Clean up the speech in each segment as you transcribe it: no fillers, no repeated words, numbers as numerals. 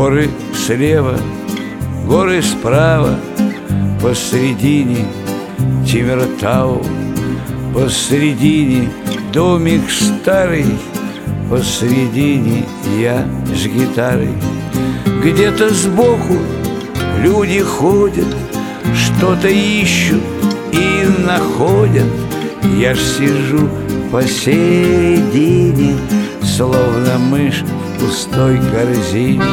Горы слева, горы справа, посредине Тимиртау, посредине домик старый, посредине я с гитарой. Где-то сбоку люди ходят, что-то ищут и находят. Я ж сижу посередине, словно мышь в пустой корзине.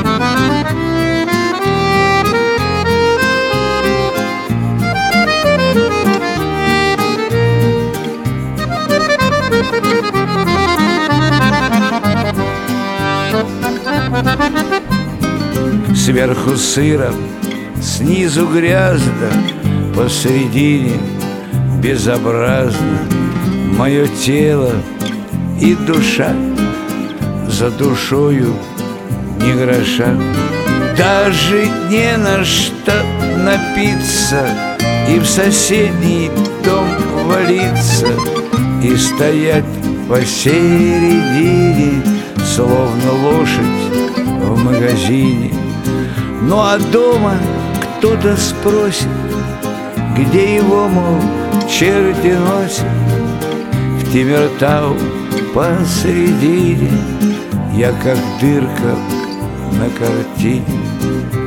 Сверху сыро, снизу грязно, посредине безобразно мое тело и душа, за душою ни гроша. Даже не на что напиться и в соседний дом валиться, и стоять посередине, словно лошадь в магазине. Ну а дома кто-то спросит, где его, мол, черти носят. В Тимиртау посредине я как дырка на картине.